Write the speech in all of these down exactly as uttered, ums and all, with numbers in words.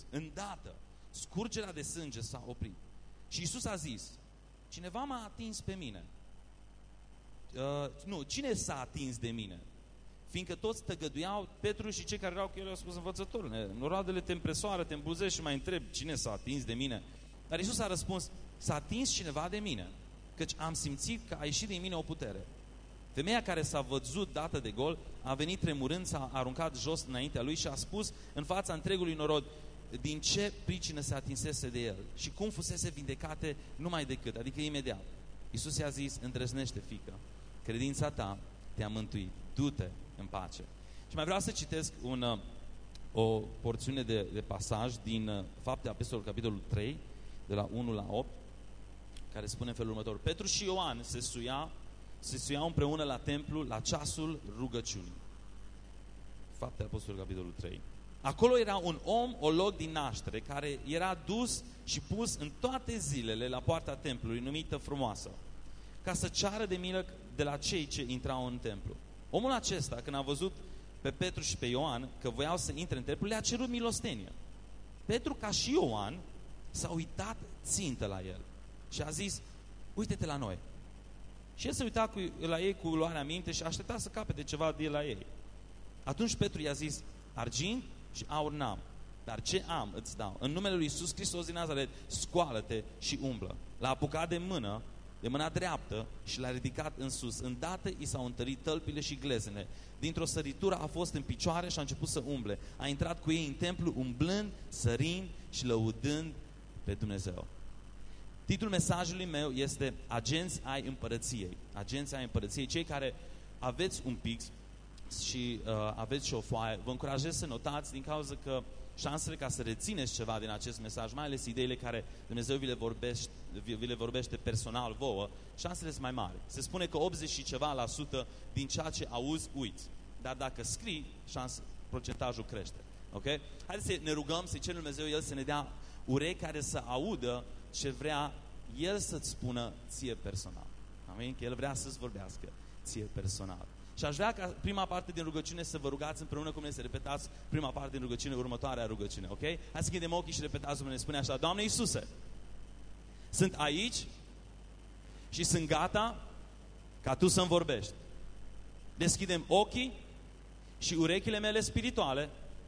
îndată, scurgerea de sânge s-a oprit. Și Iisus a zis, cineva m-a atins pe mine. Uh, nu, cine s-a atins de mine? Fiindcă toți tăgăduiau, Petru și cei care erau cu el au spus, învățătorule, noroadele te împresoară, te îmbulzești și mai întreb cine s-a atins de mine. Dar Iisus a răspuns, s-a atins cineva de mine, căci am simțit că a ieșit din mine o putere. Femeia care s-a văzut dată de gol a venit tremurând, s-a aruncat jos înaintea lui și a spus în fața întregului norod din ce pricină se atinsese de el și cum fusese vindecate numai decât, adică imediat. Iisus i-a zis, îndrăznește, fiică, credința ta te-a mântuit, du-te în pace. Și mai vreau să citesc un, o porțiune de, de pasaj din Fapte Apostolilor, capitolul trei, de la unu la opt, care spune în felul următor. Petru și Ioan se suia, se suiau împreună la templu la ceasul rugăciunii. Fapte Apostolilor, capitolul trei. Acolo era un om olog din naștere care era dus și pus în toate zilele la poarta templului, numită Frumoasă, ca să ceară de milă de la cei ce intrau în templu. Omul acesta, când a văzut pe Petru și pe Ioan că voiau să intre în templu, le-a cerut milostenie. Petru, ca și Ioan, s-a uitat țintă la el și a zis, uite-te la noi. Și el se uita cu, la ei cu luarea minte și aștepta să capete ceva de la ei. Atunci Petru i-a zis, argint și aur n-am, dar ce am îți dau. În numele lui Iisus Hristos din Nazaret, scoală-te și umblă. L-a apucat de mână, de mâna dreaptă și l-a ridicat în sus. Îndată i s-au întărit tălpile și glezene. Dintr-o săritură a fost în picioare și a început să umble. A intrat cu ei în templu umblând, sărind și lăudând pe Dumnezeu. Titlul mesajului meu este Agenți ai împărăției. Agenți ai împărăției. Cei care aveți un pix și uh, aveți și o foaie, vă încurajez să notați, din cauza că șansele ca să rețineți ceva din acest mesaj, mai ales ideile care Dumnezeu vi le vorbește, vi le vorbește personal vouă, șansele sunt mai mari. Se spune că optzeci și ceva la sută din ceea ce auzi, uiți. Dar dacă scrii, șans, procentajul crește. Ok? Haideți să ne rugăm, să-i cerem Dumnezeu El să ne dea urechi care să audă ce vrea El să-ți spună ție personal. Amin? Că El vrea să-ți vorbească ție personal. Și aș vrea ca prima parte din rugăciune să vă rugați împreună cu mine, să repetați prima parte din rugăciune, următoarea rugăciune, ok? Hai să închidem ochii și repetați, ne spune așa, Doamne Iisuse, sunt aici și sunt gata ca Tu să-mi vorbești. Deschidem ochii și urechile mele spirituale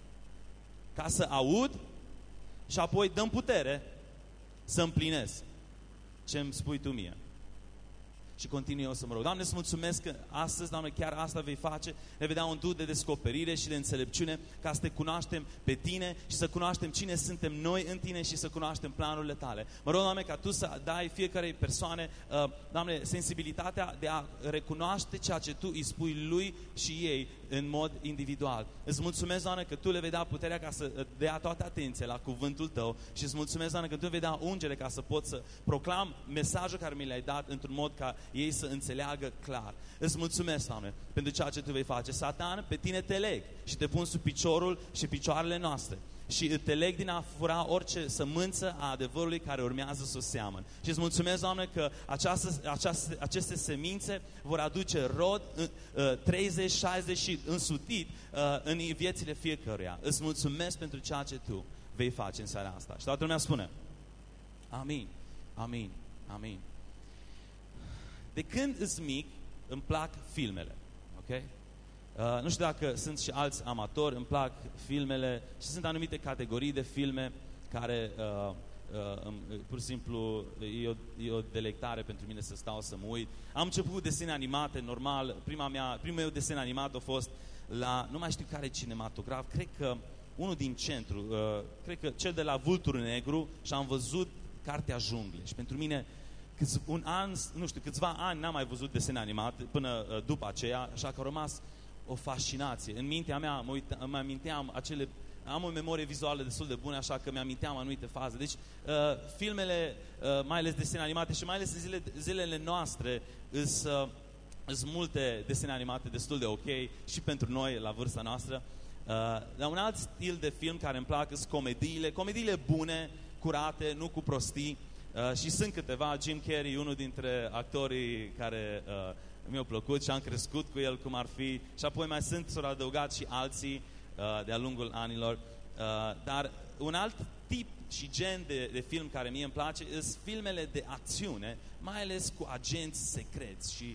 ca să aud și apoi dăm putere să împlinesc ce îmi spui Tu mie. Și continui eu să mă rog. Doamne, îți mulțumesc că astăzi, Doamne, chiar asta vei face. Ne vei da un duh de descoperire și de înțelepciune ca să Te cunoaștem pe Tine și să cunoaștem cine suntem noi în Tine și să cunoaștem planurile Tale. Mă rog, Doamne, ca Tu să dai fiecarei persoane, uh, Doamne, sensibilitatea de a recunoaște ceea ce Tu îi spui lui și ei în mod individual. Îți mulțumesc, Doamne, că Tu le vei da puterea ca să dea toată atenție la cuvântul Tău și îți mulțumesc, Doamne, că Tu vei da ungere ca să pot să proclam mesajul care mi l-ai dat într-un mod ca ei să înțeleagă clar. Îți mulțumesc, Doamne, pentru ceea ce Tu vei face. Satan, pe Tine te leg și te pun sub piciorul și picioarele noastre. Și te leg din a fura orice sămânță a adevărului care urmează să o seamăn. Și îți mulțumesc, Doamne, că această, această, aceste semințe vor aduce rod treizeci, șaizeci și însutit în viețile fiecăruia. Îți mulțumesc pentru ceea ce Tu vei face în seara asta. Și toată lumea spune amin, amin, amin. De când îs mic, îmi plac filmele, ok? Uh, nu știu dacă sunt și alți amatori, îmi plac filmele și sunt anumite categorii de filme care uh, uh, pur și simplu e o, e o delectare pentru mine să stau să mă uit. Am început cu desene animate, normal, prima mea, primul meu desen animat a fost la, nu mai știu care cinematograf, cred că unul din centru, uh, cred că cel de la Vulturul Negru și am văzut Cartea Jungle și pentru mine câți, un an, nu știu, câțiva ani n-am mai văzut desene animate până uh, după aceea, așa că a rămas o fascinație. În mintea mea mă, uita, mă aminteam acele, am o memorie vizuală destul de bună, așa că mi-aminteam anumite faze. Deci uh, filmele, uh, mai ales desene animate și mai ales în zile, zilele noastre sunt uh, multe desene animate destul de ok și pentru noi la vârsta noastră. Uh, dar un alt stil de film care îmi plac sunt comediile, comediile bune, curate, nu cu prostii. Uh, și sunt câteva, Jim Carrey, unul dintre actorii care uh, mi-au plăcut și am crescut cu el cum ar fi, și apoi mai sunt, s-au adăugat și alții uh, de-a lungul anilor. Uh, dar un alt tip și gen de, de film care mie îmi place sunt filmele de acțiune, mai ales cu agenți secreți și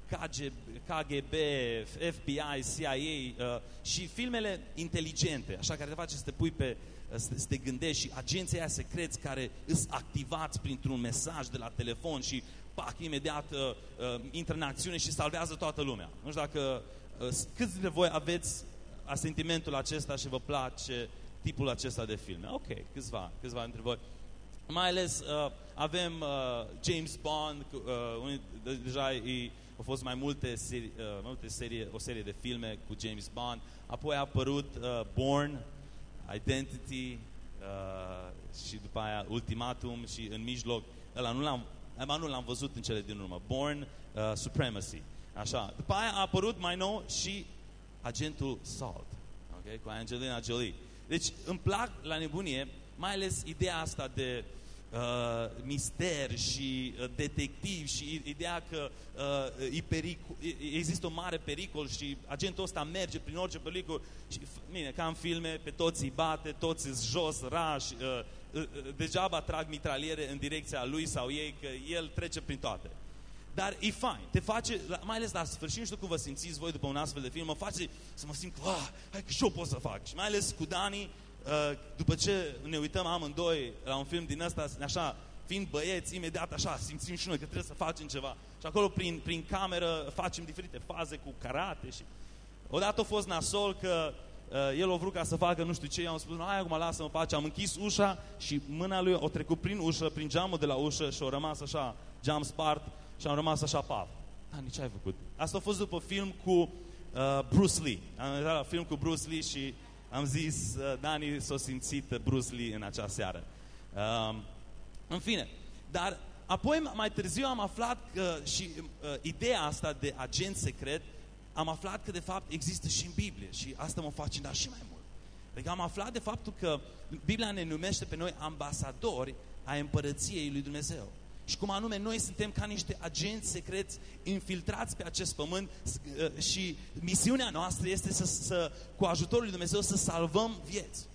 K G B, F B I, C I A uh, și filmele inteligente, așa, care te face să te pui pe, uh, să, să te gândești, și agenții aia secreți care îs activați printr-un mesaj de la telefon și pac, imediat uh, uh, intră în acțiune și salvează toată lumea. Nu știu dacă uh, câți dintre voi aveți asentimentul acesta și vă place tipul acesta de filme. Ok, câțiva, câțiva dintre voi. Mai ales uh, avem uh, James Bond, uh, de, deja e, au fost mai multe, seri, uh, mai multe serie, o serie de filme cu James Bond. Apoi a apărut uh, Bourne, Identity uh, și după aia Ultimatum și în mijloc, ăla nu l-am, ăla nu l-am văzut în cele din urmă, Bourne uh, Supremacy. Așa. După aia a apărut mai nou și Agentul Salt, okay? Cu Angelina Jolie. Deci îmi plac la nebunie, mai ales ideea asta de uh, mister și uh, detectiv și ideea că uh, e perico- există un mare pericol și agentul ăsta merge prin orice pericol și, bine, ca în filme, pe toți îi bate, toți îs jos, rași, uh, uh, degeaba trag mitraliere în direcția lui sau ei, că el trece prin toate. Dar e fain, te face, mai ales la sfârșit, nu știu cum vă simțiți voi după un astfel de film, mă face să mă simt, ah, hai că și eu pot să fac. Și mai ales cu Dani, după ce ne uităm amândoi la un film din ăsta, așa, fiind băieți, imediat așa, simțim și noi că trebuie să facem ceva. Și acolo, prin, prin cameră, facem diferite faze cu karate și... Odată a fost nasol că uh, el a vrut ca să facă nu știu ce, eu am spus, hai acum lasă-mă face, am închis ușa și mâna lui a trecut prin ușă, prin geamul de la ușă și a rămas așa, geam spart și am rămas așa pav. Dani, ce ai făcut? Asta a fost după film cu uh, Bruce Lee. Am dat la film cu Bruce Lee și am zis, uh, Dani s-a simțit Bruce Lee în acea seară. Uh, în fine, dar apoi mai târziu am aflat că și uh, ideea asta de agent secret, am aflat că de fapt există și în Biblie și asta mă fascina și mai mult. Adică am aflat de faptul că Biblia ne numește pe noi ambasadori ai împărăției lui Dumnezeu. Și cum anume noi suntem ca niște agenți secreți infiltrați pe acest pământ și misiunea noastră este să, să cu ajutorul lui Dumnezeu să salvăm vieți.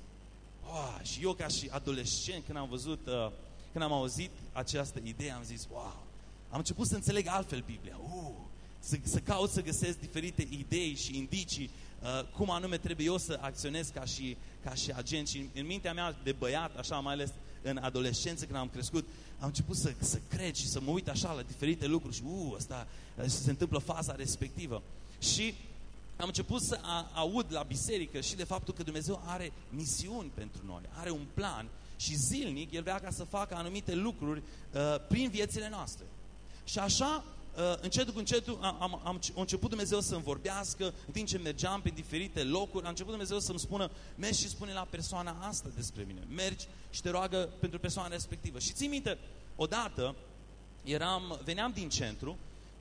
Oh, și eu ca și adolescent, când am văzut, uh, când am auzit această idee, am zis, wow, am început să înțeleg altfel Biblia. Uh, să, să caut să găsesc diferite idei și indicii uh, cum anume trebuie eu să acționez ca și, ca și agent. Și în mintea mea de băiat, așa mai ales în adolescență, când am crescut, am început să, să cred și să mă uit așa la diferite lucruri și uh, asta, se întâmplă faza respectivă. Și am început să a, aud la biserică și de faptul că Dumnezeu are misiuni pentru noi, are un plan și zilnic El vrea ca să facă anumite lucruri uh, prin viețile noastre. Și așa, uh, încetul cu încetul, am, am, am a început Dumnezeu să-mi vorbească, în timp ce mergeam pe diferite locuri, a început Dumnezeu să-mi spună, mergi și spune la persoana asta despre mine, mergi și te roagă pentru persoana respectivă. Și ții minte, odată, eram, veneam din centru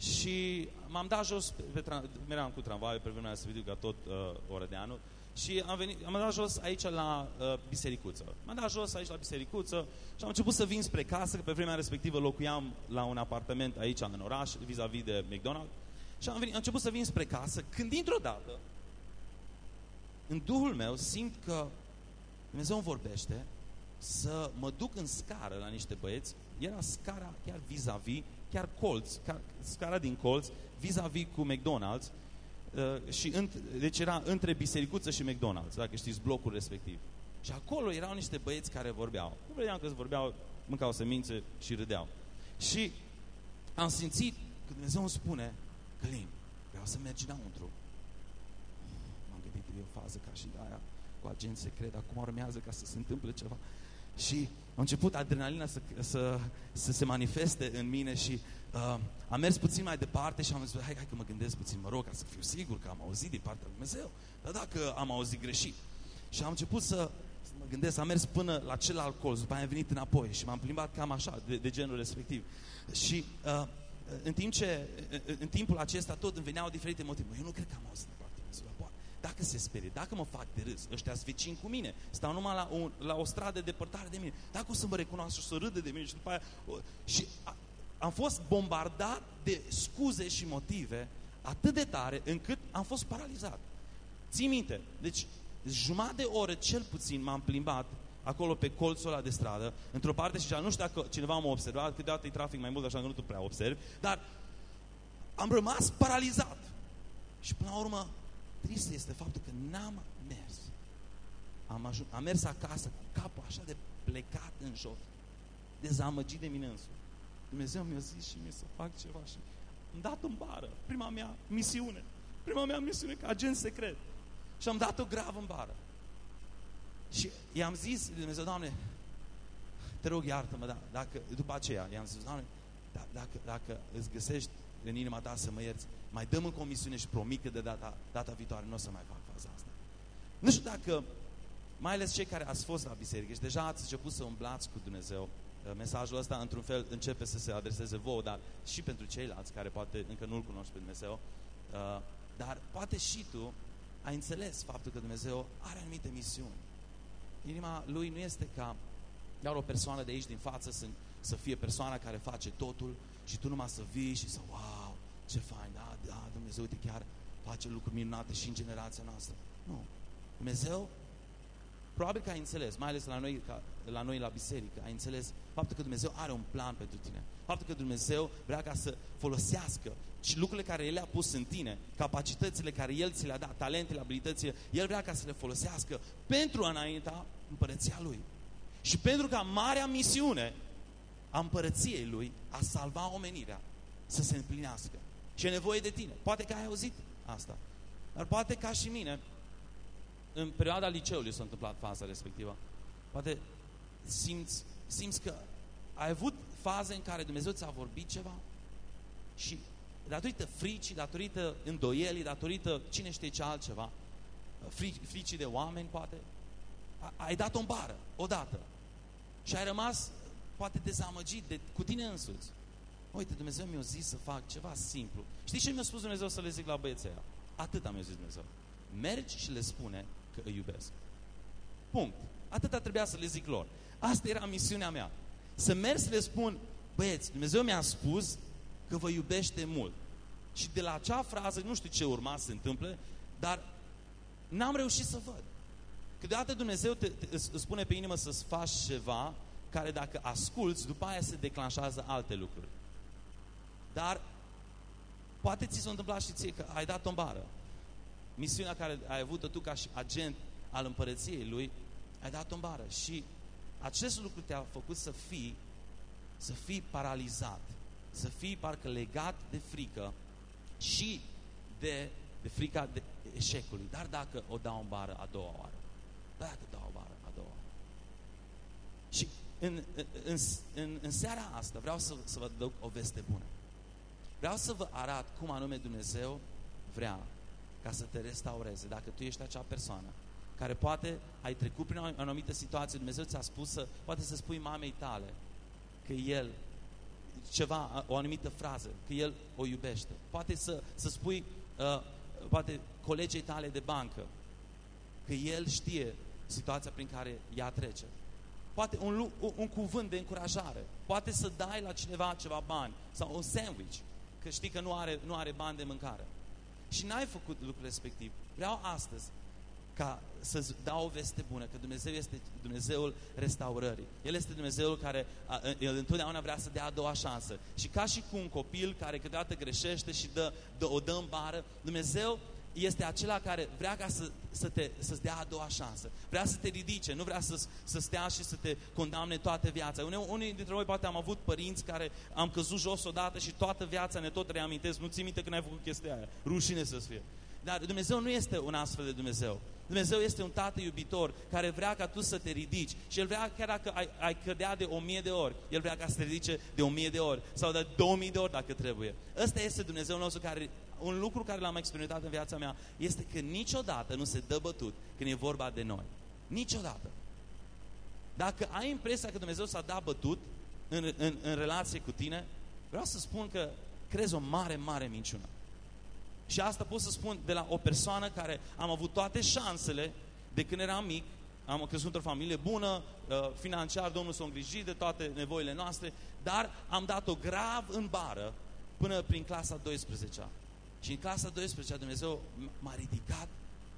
și m-am dat jos, pe, pe, meream cu tramvaiul pe vremea să vidiu ca tot uh, Orădeanu, și am, venit, am dat jos aici la uh, bisericuță. M-am dat jos aici la bisericuță și am început să vin spre casă, că pe vremea respectivă locuiam la un apartament aici în oraș, vis-a-vis de McDonald's. Și am, venit, am început să vin spre casă, când dintr-o dată, în Duhul meu, simt că Dumnezeu îmi vorbește să mă duc în scară la niște băieți. Era scara chiar vis-a-vis, chiar colț, chiar, scara din colț, vis-a-vis cu McDonald's. Uh, și înt- deci era între bisericuță și McDonald's, dacă știți blocul respectiv. Și acolo erau niște băieți care vorbeau. Nu vedeam că vorbeau, mâncau semințe și râdeau. Și am simțit că Dumnezeu îmi spune, Călin, vreau să mergi înăuntru. M-am gândit că e o fază ca și de aia cu agenți secret, acum urmează ca să se întâmple ceva. Și a început adrenalina să, să, să se manifeste în mine și uh, am mers puțin mai departe și am zis, hai, hai că mă gândesc puțin, mă rog, ca să fiu sigur că am auzit din partea lui Dumnezeu, dar dacă am auzit greșit. Și am început să, să mă gândesc, am mers până la celălalt colț, după aia am venit înapoi și m-am plimbat cam așa, de, de genul respectiv. Și uh, în, timp ce, în timpul acesta tot îmi veneau diferite motive. Eu nu cred că am auzit din partea lui Dumnezeu. Dacă se sperie, dacă mă fac de râs, ăștia-s vecini cu mine, stau numai la o, la o stradă depărtare de mine, dacă o să mă recunoască și să râde de mine și după aia... O, și a, am fost bombardat de scuze și motive atât de tare încât am fost paralizat. Ții minte, deci jumătate de oră cel puțin m-am plimbat acolo pe colțul ăla de stradă, într-o parte și nu știu dacă cineva m-a observat, câteodată e trafic mai mult, așa că nu tu prea observi, dar am rămas paralizat. Și până la urmă, trist este faptul că n-am mers. Am, ajuns, am mers acasă cu capul așa de plecat în jos, dezamăgit de mine însuși. Dumnezeu mi-a zis și mie să fac ceva și am dat în bară, prima mea misiune, prima mea misiune ca agent secret. Și am dat-o grav în bară. Și i-am zis, Dumnezeu, Doamne, te rog, iartă-mă, da, dacă, după aceea, i-am zis, Doamne, da, dacă, dacă îți găsești în inima ta să mă ierți, mai dăm încă o misiune și promit că de data, data viitoare nu o să mai fac faza asta. Nu știu dacă, mai ales cei care ați fost la biserică și deja ați început să umblați cu Dumnezeu, mesajul ăsta, într-un fel, începe să se adreseze vouă, dar și pentru ceilalți care poate încă nu-L cunoști pe Dumnezeu. Dar poate și tu ai înțeles faptul că Dumnezeu are anumite misiuni. Inima Lui nu este ca doar o persoană de aici din față să, să fie persoana care face totul și tu numai să vii și să, wow, ce fain, da, da, Dumnezeu, uite, chiar face lucruri minunate și în generația noastră. Nu. Dumnezeu, probabil că ai înțeles, mai ales la noi, ca, la noi la biserică, ai înțeles faptul că Dumnezeu are un plan pentru tine. Faptul că Dumnezeu vrea ca să folosească și lucrurile care El le-a pus în tine, capacitățile care El ți le-a dat, talentele, abilitățile, El vrea ca să le folosească pentru a înainta împărăția Lui. Și pentru ca marea misiune a împărăției Lui, a salva omenirea, să se împlinească. Și e nevoie de tine. Poate că ai auzit asta. Dar poate ca și mine, în perioada liceului s-a întâmplat faza respectivă. Poate simți, simți că ai avut faze în care Dumnezeu ți-a vorbit ceva și datorită fricii, datorită îndoielii, datorită cine știe ce altceva, fricii de oameni, poate, ai dat-o în bară, odată. Și ai rămas, poate, dezamăgit de, cu tine însuți. Uite, Dumnezeu mi-a zis să fac ceva simplu. Știi ce mi-a spus Dumnezeu să le zic la băieții aia? Atâta mi-a zis Dumnezeu. Mergi și le spune că îi iubesc. Punct. Atâta trebuia să le zic lor. Asta era misiunea mea. Să merg să le spun, băieți, Dumnezeu mi-a spus că vă iubește mult. Și de la acea frază, nu știu ce urma să se întâmple, dar n-am reușit să văd. Câteodată Dumnezeu te, te, îți spune pe inimă să-ți faci ceva care dacă asculți, după aia se declanșează alte lucruri. Dar poate ți s-a întâmplat și ție că ai dat-o în bară. Misiunea care ai avut-o tu ca și agent al împărăției Lui, ai dat-o în bară. Și acest lucru te-a făcut să fii, să fii paralizat, să fii parcă legat de frică și de, de frica de eșecului. Dar dacă o dau în bară a doua oară, dacă dau în bară a doua oară. Și în, în, în, în seara asta vreau să, să vă dau o veste bună. Vreau să vă arăt cum anume Dumnezeu vrea ca să te restaureze. Dacă tu ești acea persoană care poate ai trecut prin o anumită situație, Dumnezeu ți-a spus să, poate să spui mamei tale că El, ceva, o anumită frază, că El o iubește. Poate să, să spui, uh, poate colegii tale de bancă, că El știe situația prin care ea trece. Poate un, un, un cuvânt de încurajare. Poate să dai la cineva ceva bani sau un sandwich, că știi că nu are, nu are bani de mâncare. Și n-ai făcut lucrul respectiv. Vreau astăzi ca să-ți dau o veste bună, că Dumnezeu este Dumnezeul restaurării. El este Dumnezeul care a, El întotdeauna vrea să dea a doua șansă. Și ca și cu un copil care câteodată greșește și dă, dă, o dă în bară, Dumnezeu este acela care vrea ca să, să te, să-ți dea a doua șansă. Vrea să te ridice, nu vrea să, să stea și să te condamne toată viața. Unii, unii dintre noi poate am avut părinți care am căzut jos odată și toată viața ne tot reamintesc. Nu ții minte când ai făcut chestia aia. Rușine să-ți fie. Dar Dumnezeu nu este un astfel de Dumnezeu. Dumnezeu este un tată iubitor care vrea ca tu să te ridici. Și El vrea, chiar dacă ai, ai cădea de o mie de ori, El vrea ca să te ridice de o mie de ori sau de două mii de ori dacă trebuie. Ăsta este Dumnezeul nostru care, un lucru care l-am experimentat în viața mea, este că niciodată nu se dă bătut când e vorba de noi. Niciodată. Dacă ai impresia că Dumnezeu s-a dat bătut în, în, în relație cu tine, vreau să spun că crezi o mare, mare minciună. Și asta pot să spun de la o persoană care am avut toate șansele de când eram mic, am crescut într-o familie bună, financiar Domnul s-a îngrijit de toate nevoile noastre, dar am dat-o grav în bară până prin clasa a douăsprezecea. Și în clasa a douăsprezecea Dumnezeu m-a ridicat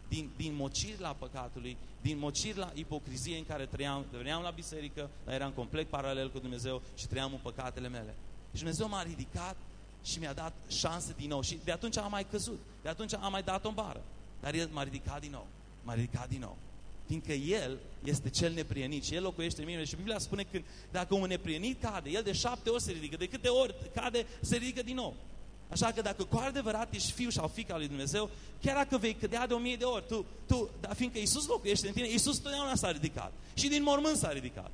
din, din mocirla păcatului, din mocirla ipocriziei în care trăiam, veneam la biserică, dar eram complet paralel cu Dumnezeu și trăiam în păcatele mele. Și Dumnezeu m-a ridicat și mi-a dat șanse din nou. Și de atunci am mai căzut, de atunci am mai dat o bară. Dar El m-a ridicat din nou, m-a ridicat din nou. Fiindcă El este cel neprienit și El locuiește în mine. Și Biblia spune că dacă un neprienit cade, el de șapte ori se ridică, de câte ori cade, se ridică din nou. Așa că dacă cu adevărat ești fiu sau fiica lui Dumnezeu, chiar dacă vei cădea de o mie de ori, tu, tu, dar fiindcă Iisus locuiește în tine, Iisus totdeauna s-a ridicat. Și din mormânt s-a ridicat.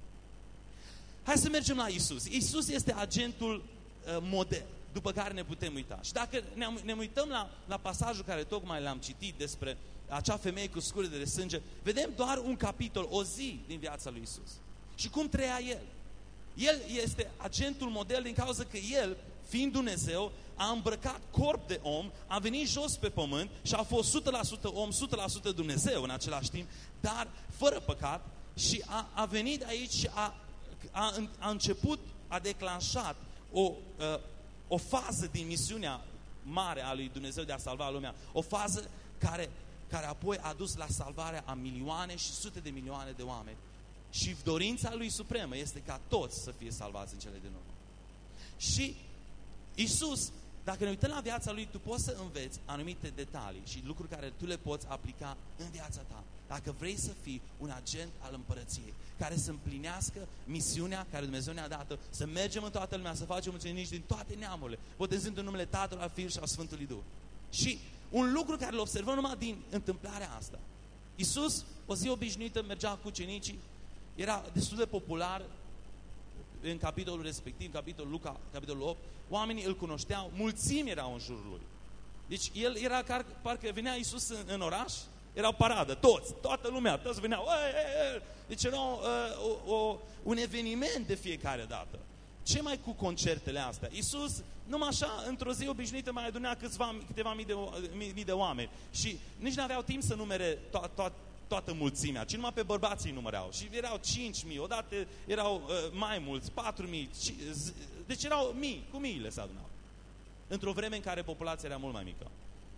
Hai să mergem la Iisus. Iisus este agentul uh, model după care ne putem uita. Și dacă ne, ne uităm la, la pasajul care tocmai l-am citit despre acea femeie cu scurgere de sânge, vedem doar un capitol, o zi din viața lui Iisus. Și cum trăia El. El este agentul model din cauza că El, fiind Dumnezeu, a îmbrăcat corp de om, a venit jos pe pământ și a fost o sută la sută om, o sută la sută Dumnezeu în același timp, dar fără păcat și a, a venit aici și a, a, a început, a declanșat o, uh, o fază din misiunea mare a lui Dumnezeu de a salva lumea. O fază care, care apoi a dus la salvarea a milioane și sute de milioane de oameni. Și dorința lui supremă este ca toți să fie salvați în cele din urmă. Și Iisus, dacă ne uităm la viața Lui, tu poți să înveți anumite detalii și lucruri care tu le poți aplica în viața ta. Dacă vrei să fii un agent al împărăției, care să împlinească misiunea care Dumnezeu ne-a dat, să mergem în toată lumea, să facem ucenici din toate neamurile, botezând în numele Tatălui, al Fiului și al Sfântului Duh. Și un lucru care îl observăm numai din întâmplarea asta. Iisus, o zi obișnuită, mergea cu ucenicii, era destul de popular în capitolul respectiv, capitolul Luca, capitolul opt, oamenii îl cunoșteau, mulțimi erau în jurul lui. Deci el era, car, parcă venea Iisus în, în oraș, era o paradă, toți, toată lumea, toți veneau. Ei, ei, ei. Deci era uh, o, o, un eveniment de fiecare dată. Ce mai cu concertele astea? Iisus, numai așa, într-o zi obișnuită mai adunea câțiva, câteva mii de, mii, mii de oameni și nici nu aveau timp să numere to- to- toată mulțimea, ci numai pe bărbații număreau. Și erau cinci mii, odată erau uh, mai mulți, patru mii, deci erau mii, cu miile se adunau. Într-o vreme în care populația era mult mai mică.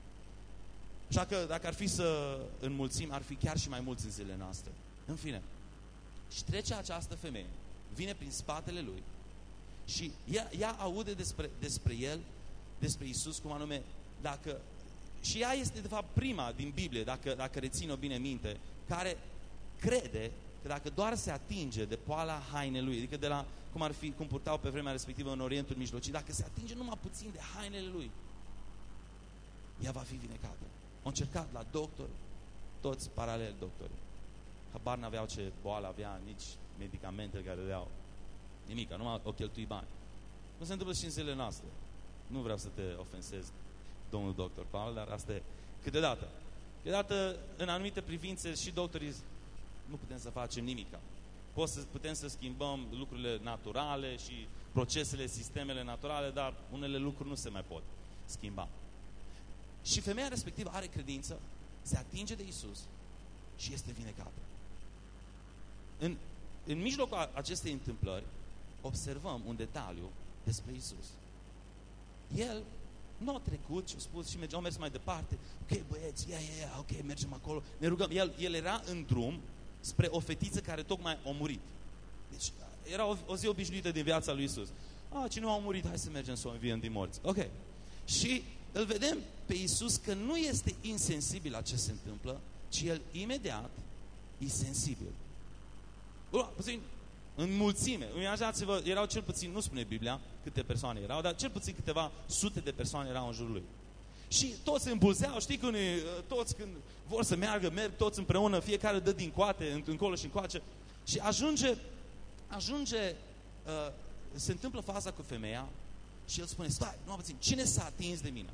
Așa că dacă ar fi să înmulțim, ar fi chiar și mai mulți în zilele noastre. În fine. Și trece această femeie, vine prin spatele lui și ea, ea aude despre, despre el, despre Iisus, cum anume, dacă... Și ea este, de fapt, prima din Biblie, dacă, dacă rețin-o bine minte, care crede că dacă doar se atinge de poala hainelui, adică de la, cum ar fi, cum purtau pe vremea respectivă în Orientul Mijlociu, dacă se atinge numai puțin de hainele lui, ea va fi vindecată. Au încercat la doctor, toți paralel doctori. Habar n-aveau ce boală avea, nici medicamentele care le au. Nimic, numai o cheltui bani. Nu se întâmplă și în zilele noastre. Nu vreau să te ofensez, domnul doctor Paul, dar asta e câteodată. Câteodată, în anumite privințe, și doctorii nu putem să facem nimica. Să, putem să schimbăm lucrurile naturale și procesele, sistemele naturale, dar unele lucruri nu se mai pot schimba. Și femeia respectivă are credință, se atinge de Iisus și este vindecată. În, în mijlocul acestei întâmplări, observăm un detaliu despre Iisus. El nu a trecut și a spus și merge, au mers mai departe. Ok, băieți, ia, ia, ia, ok, mergem acolo. Ne rugăm. El, el era în drum spre o fetiță care tocmai a murit. Deci era o, o zi obișnuită din viața lui Iisus. Ah, cine a murit, hai să mergem să o înviem din morți. Ok. Și îl vedem pe Iisus că nu este insensibil la ce se întâmplă, ci el imediat e sensibil. Puțin, în mulțime, imaginați-vă, erau cel puțin, nu spune Biblia câte persoane erau, dar cel puțin câteva sute de persoane erau în jurul lui. Și toți se îmbulzeau, știi, când, toți când vor să meargă, merg toți împreună, fiecare dă din coate, încolo și încoace. Și ajunge, ajunge, uh, se întâmplă faza cu femeia și el spune, stai, nu puțin, cine s-a atins de mine?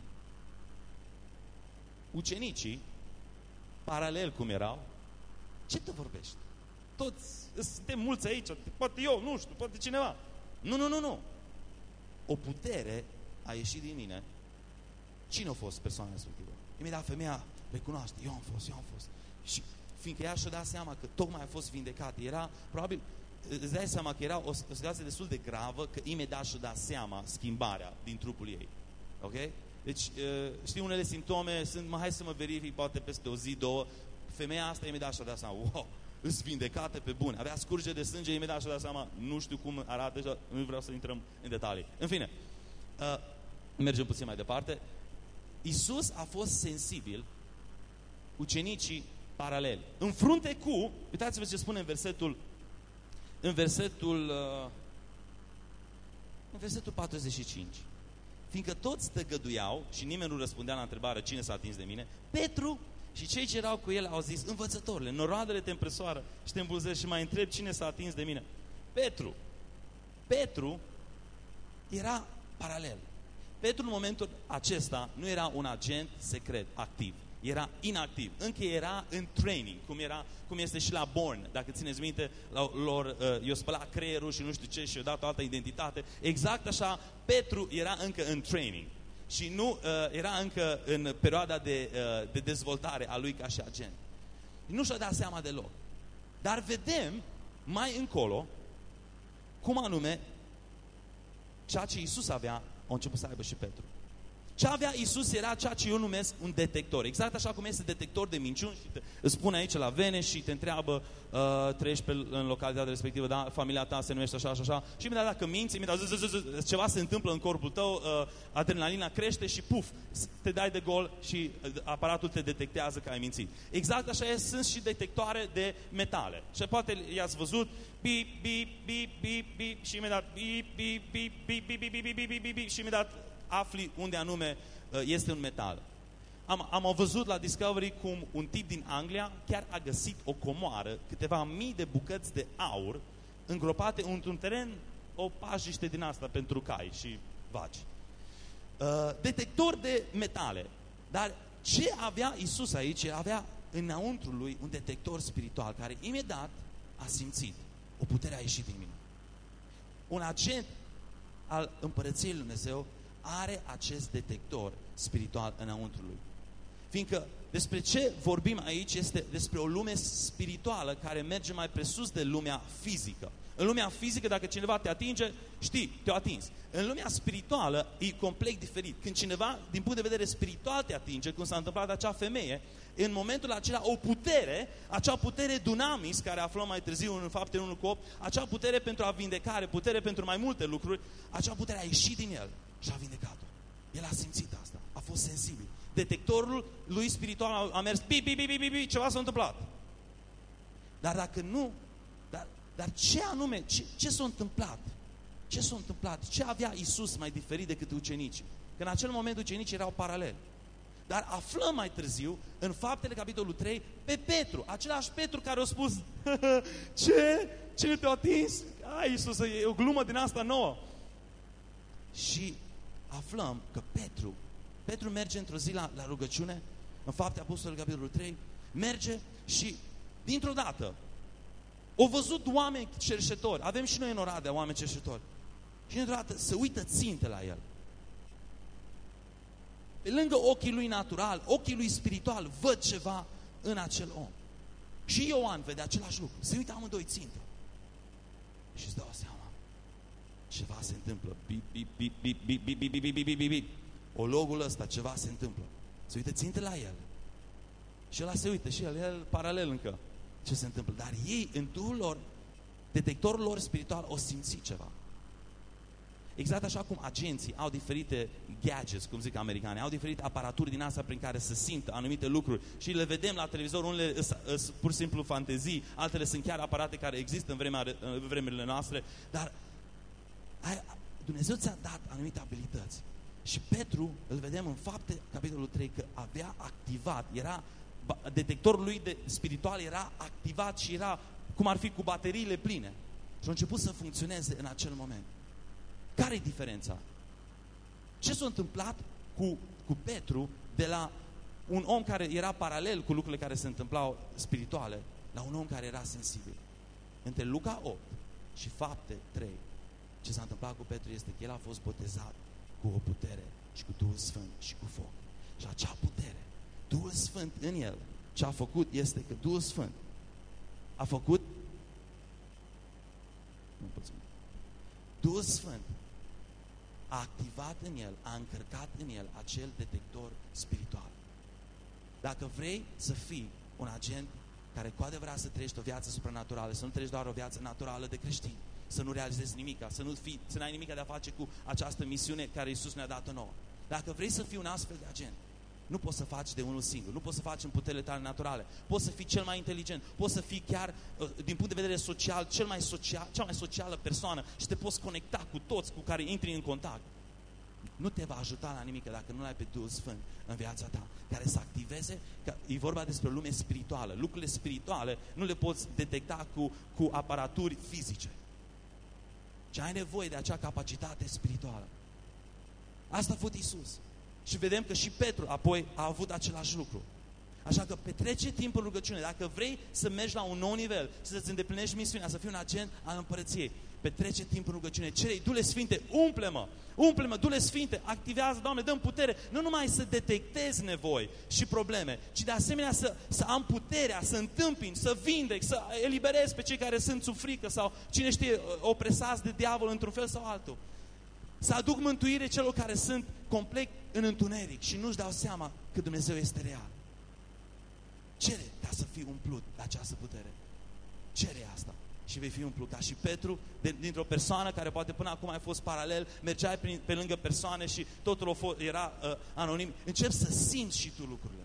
Ucenicii, paralel cum erau, ce te vorbești? Toți, suntem mulți aici, poate eu, nu știu, poate cineva. Nu, nu, nu, nu. O putere a ieșit din mine. Cine a fost persoana respectivă? Imediat femeia recunoaște, eu am fost, eu am fost. Și fiindcă ea și-a dat seama că tocmai a fost vindecată, era, probabil, îți dai seama că era o, o situație destul de gravă, că imediat și-a dat seama schimbarea din trupul ei. Ok? Deci, știi, unele simptome sunt, mă, hai să mă verific, poate peste o zi, două. Femeia asta imediat și-a dat seama, wow, îți vindecată pe bune. Avea scurge de sânge, imediat și-a dat seama, nu știu cum arată și nu vreau să intrăm în detalii. În fine, uh, mergem puțin mai departe. Iisus a fost sensibil, ucenicii paraleli. În frunte cu, uitați-vă ce spune în versetul, în versetul, uh, în versetul patruzeci și cinci. Fiindcă toți tăgăduiau și nimeni nu răspundea la întrebarea cine s-a atins de mine, Petru și cei ce erau cu el au zis, învățătorule, noroadele te împresoară și te îmbulzești și mai întreb cine s-a atins de mine. Petru, Petru era paralel. Petru în momentul acesta nu era un agent secret activ, era inactiv, încă era în training, cum, era, cum este și la Born, dacă țineți minte, lor, uh, i-o spălat creierul și nu știu ce și i-o dat o altă identitate. Exact așa, Petru era încă în training și nu uh, era încă în perioada de, uh, de dezvoltare a lui ca și agent. Nu și-a dat seama deloc. Dar vedem mai încolo cum anume ceea ce Iisus avea, a început să aibă și Petru. Ce avea Iisus era ceea ce eu numesc un detector. Exact așa cum este detector de minciuni și te, îți spune aici la vene și te întreabă, uh, trăiești pe, în localitatea respectivă, da, familia ta se numește așa, așa, așa. Și imediat dacă minți, imediat zi, zi, zi, ceva se întâmplă în corpul tău, uh, adrenalina crește și puf, te dai de gol și uh, aparatul te detectează că ai mințit. Exact așa e, sunt și detectoare de metale. Și poate i-ați văzut, bip, bip, bip, bip, bip, și imediat bip, bip, bip, bip, bip, bip, bip, bip, bip, bip, și imediat afli unde anume este un metal. Am, am văzut la Discovery cum un tip din Anglia chiar a găsit o comoară, câteva mii de bucăți de aur îngropate într-un teren, o pajiște din asta pentru cai și vaci. Uh, detector de metale. Dar ce avea Iisus aici? Avea înăuntru lui un detector spiritual care imediat a simțit o putere a ieșit din mine. Un agent al Împărăției lui Dumnezeu are acest detector spiritual înăuntru lui. Fiindcă despre ce vorbim aici este despre o lume spirituală care merge mai presus de lumea fizică. În lumea fizică, dacă cineva te atinge, știi, te-a atins. În lumea spirituală e complet diferit. Când cineva, din punct de vedere spiritual, te atinge, cum s-a întâmplat acea femeie, în momentul acela o putere, acea putere dunamis, care aflăm mai târziu în Fapte unu cu opt, acea putere pentru a vindecare, putere pentru mai multe lucruri, acea putere a ieșit din el și a vindecat-o. El a simțit asta, a fost sensibil. Detectorul lui spiritual a mers, pi, pi, pi, pi, pi, pi, ceva s-a întâmplat. Dar dacă nu, dar, dar ce anume, ce, ce s-a întâmplat? Ce s-a întâmplat? Ce avea Iisus mai diferit decât ucenicii? Că în acel moment ucenicii erau paraleli. Dar aflăm mai târziu, în Faptele, capitolul trei, pe Petru, același Petru care a spus, ce? Cine te-a atins? Ai, Iisus, e o glumă din asta nouă. Și aflăm că Petru, Petru merge într-o zi la, la rugăciune, în Fapte Apostolului, capitolul trei, merge și, dintr-o dată, au văzut oameni cerșetori. Avem și noi în Oradea oameni cerșetori. Și dintr-o dată se uită ținte la el. Pe lângă ochii lui natural, ochii lui spiritual, văd ceva în acel om. Și Ioan vede același lucru. Se uită amândoi țintă. Și îți dau seama. Ceva se întâmplă. Bip, bip, bip, bip, bip, bip, bip, bip, bip, bip, bip. Ologul ăsta, ceva se întâmplă. Se uită țintă la el. Și ăla se uită și el, el paralel încă. Ce se întâmplă? Dar ei, în Duhul lor, detectorul lor spiritual, o simți ceva. Exact așa cum agenții au diferite gadgets, cum zic americani, au diferite aparaturi din asta prin care să simtă anumite lucruri și le vedem la televizor, unele sunt pur și simplu fantezii, altele sunt chiar aparate care există în, vremea, în vremurile noastre, dar ai, Dumnezeu ți-a dat anumite abilități. Și Petru, îl vedem în Fapte, capitolul trei, că avea activat, era, detectorul lui de spiritual era activat și era, cum ar fi, cu bateriile pline. Și a început să funcționeze în acel moment. Care e diferența? Ce s-a întâmplat cu, cu Petru de la un om care era paralel cu lucrurile care se întâmplau spirituale la un om care era sensibil? Între Luca opt și Fapte trei, ce s-a întâmplat cu Petru este că el a fost botezat cu o putere și cu Duhul Sfânt și cu foc. Și acea putere, Duhul Sfânt în el, ce a făcut este că Duhul Sfânt a făcut nu pot spune. Duhul Sfânt a activat în el, a încărcat în el acel detector spiritual. Dacă vrei să fii un agent care cu adevărat să trăiești o viață supranaturală, să nu trăiești doar o viață naturală de creștin, să nu realizezi nimica, să nu fii, să n-ai nimic de a face cu această misiune care Iisus ne-a dat-o nouă. Dacă vrei să fii un astfel de agent, nu poți să faci de unul singur, nu poți să faci în puterile tale naturale, poți să fii cel mai inteligent, poți să fii chiar, din punct de vedere social, cel mai social, cea mai socială persoană și te poți conecta cu toți cu care intri în contact. Nu te va ajuta la nimic dacă nu l-ai pe Duhul Sfânt în viața ta, care să activeze, că e vorba despre o lume spirituală. Lucrurile spirituale nu le poți detecta cu, cu aparaturi fizice, ci ai nevoie de acea capacitate spirituală. Asta a făcut Iisus. Și vedem că și Petru apoi a avut același lucru. Așa că petrece timp în rugăciune. Dacă vrei să mergi la un nou nivel, să-ți îndeplinești misiunea, să fii un agent al împărăției, petrece timp în rugăciune. Cere-i, Du-le Sfinte, umple-mă, umple-mă, Du-le Sfinte, activează, Doamne, dă-mi putere. Nu numai să detectezi nevoi și probleme, ci de asemenea să, să am puterea, să întâmpin, să vindec, să eliberez pe cei care sunt sub frică sau, cine știe, opresați de diavol într-un fel sau altul. Să aduc mântuire celor care sunt complet în întuneric și nu-și dau seama că Dumnezeu este real. Cere ca să fii umplut de această putere. Cere asta și vei fi umplut. Ca și Petru, de, dintr-o persoană care poate până acum ai fost paralel, mergeai prin, pe lângă persoane și totul era uh, anonim. Începi să simți și tu lucrurile.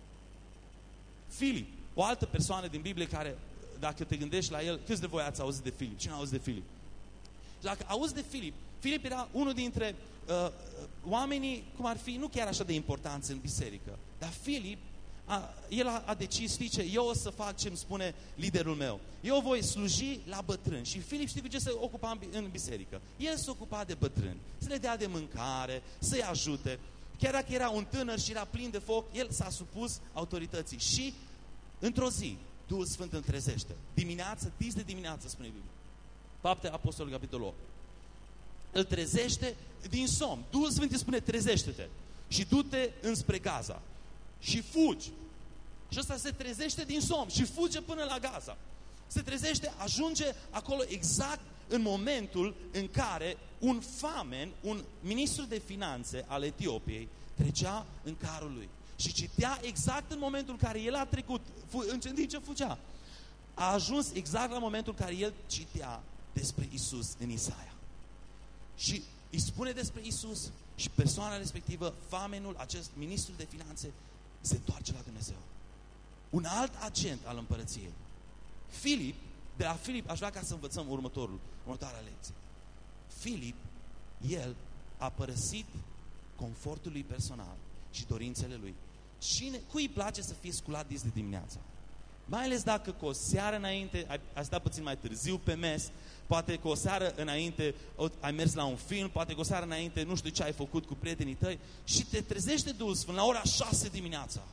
Filip, o altă persoană din Biblie care, dacă te gândești la el, câți de voi ați auzit de Filip? Cine a auzit de Filip? Și dacă auzi de Filip, Filip era unul dintre uh, oamenii, cum ar fi, nu chiar așa de importanți în biserică, dar Filip, a, el a, a decis, știi ce, eu o să fac ce îmi spune liderul meu. Eu voi sluji la bătrâni. Și Filip, știi cu ce se ocupa în, în biserică? El se ocupa de bătrâni, să le dea de mâncare, să-i ajute. Chiar dacă era un tânăr și era plin de foc, el s-a supus autorității. Și, într-o zi, Duhul Sfânt îl trezește. Dimineață, dis de dimineață, spune Biblia. Fapte Apostolului, capitolul opt. Îl trezește din somn. Duhul Sfânt îi spune, trezește-te și du-te înspre Gaza și fugi. Și ăsta se trezește din somn și fuge până la Gaza. Se trezește, ajunge acolo exact în momentul în care un famen, un ministru de finanțe al Etiopiei, trecea în carul lui. Și citea exact în momentul în care el a trecut, în timp ce fugea. A ajuns exact la momentul în care el citea despre Isus în Isaia. Și îi spune despre Isus și persoana respectivă, famenul, acest ministru de finanțe, se întoarce la Dumnezeu. Un alt agent al împărăției. Filip, de la Filip aș vrea ca să învățăm următorul, următoarea lecție. Filip, el a părăsit confortul lui personal și dorințele lui. Cine, cui îi place să fie sculat dis de dimineața? Mai ales dacă cu o seară înainte, ai, ai stat puțin mai târziu pe mes, poate cu o seară înainte ai mers la un film, poate cu o seară înainte nu știu ce ai făcut cu prietenii tăi și te trezește Duhul Sfânt la ora șase dimineața.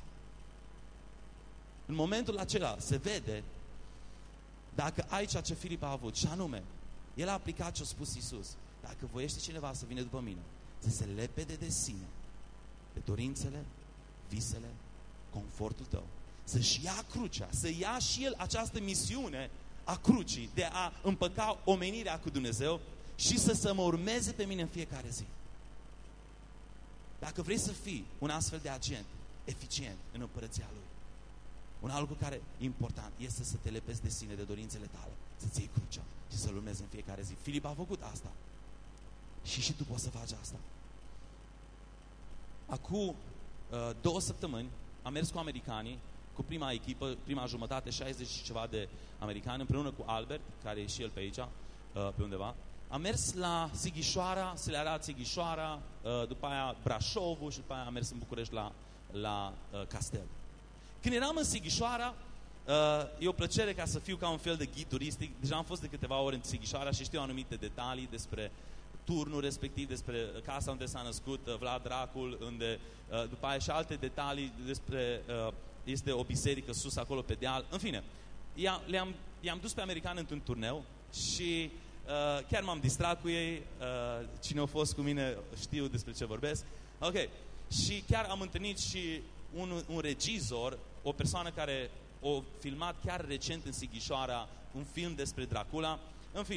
În momentul acela se vede dacă ai ceea ce Filip a avut, și anume, el a aplicat ce a spus Iisus. Dacă voiește cineva să vină după mine, să se lepede de sine, de dorințele, visele, confortul tău, să-și ia crucea, să ia și el această misiune a crucii de a împăca omenirea cu Dumnezeu și să, să mă urmeze pe mine în fiecare zi. Dacă vrei să fii un astfel de agent eficient în împărăția Lui, un alt lucru care e important este să te lepezi de sine, de dorințele tale, să-ți iei crucea și să-L urmezi în fiecare zi. Filip a făcut asta. Și și tu poți să faci asta. Acum uh, două săptămâni am mers cu americanii, cu prima echipă, prima jumătate, șaizeci și ceva de americani, împreună cu Albert, care e și el pe aici, uh, pe undeva. Am mers la Sighișoara, să le arăt Sighișoara, uh, după aia Brașovul și după aia am mers în București la, la uh, Castel. Când eram în Sighișoara, uh, e o plăcere ca să fiu ca un fel de ghid turistic. Deja am fost de câteva ori în Sighișoara și știu anumite detalii despre turnul respectiv, despre casa unde s-a născut uh, Vlad Dracul, unde uh, după aia și alte detalii despre... Uh, este o biserică sus acolo pe deal. În fine, i-am, i-am dus pe americani într-un turneu și uh, chiar m-am distrat cu ei. Uh, cine a fost cu mine știu despre ce vorbesc. Ok. Și chiar am întâlnit și un, un regizor, o persoană care a filmat chiar recent în Sighișoara un film despre Dracula. În fine,